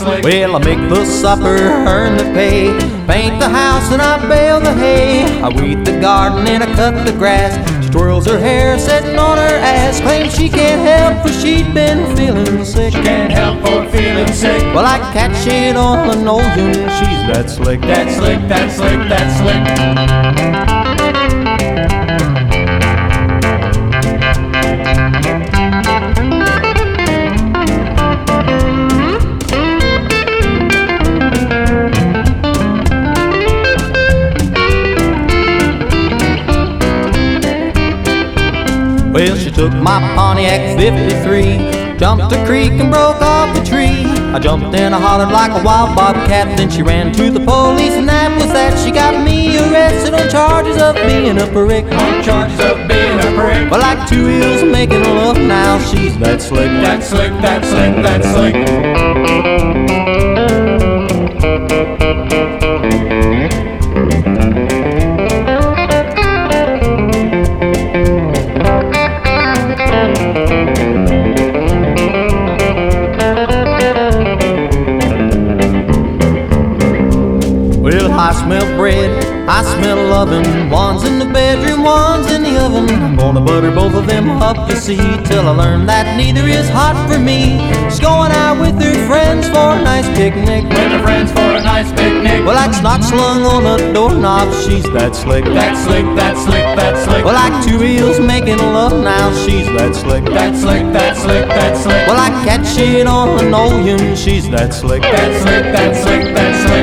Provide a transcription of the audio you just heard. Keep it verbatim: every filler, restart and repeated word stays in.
slick. Well, I make the supper, earn the pay, paint the house and I bale the hay. I weed the garden and I cut the grass. She twirls her hair, sitting on her ass, claims she can't help for she'd been feeling sick. She can't help for feeling sick. Well, I catch it on linoleum, she's that slick. That slick, that slick, that slick. Well, she took my Pontiac fifty-three, jumped a creek and broke off a tree. I jumped in, I hollered like a wild bobcat, then she ran to the police, and that was that. She got me arrested on charges of being a prick. On charges of being a prick. Well, like two heels making love, now she's that slick. That slick, that slick, that slick. Well, I smell bread, I smell lovin'. One's in the bedroom, one's in the oven. I'm gonna butter both of them up, you see, till I learn that neither is hot for me. She's going out with her friends for a nice picnic. With her friends for a nice picnic. Well, like snot slung on a doorknob, she's that slick. That slick, that slick, that slick. Well, like two wheels making love, now she's that slick. That slick, that slick, that slick. Well, I catch it on linoleum, she's that slick. That slick, that slick, that slick.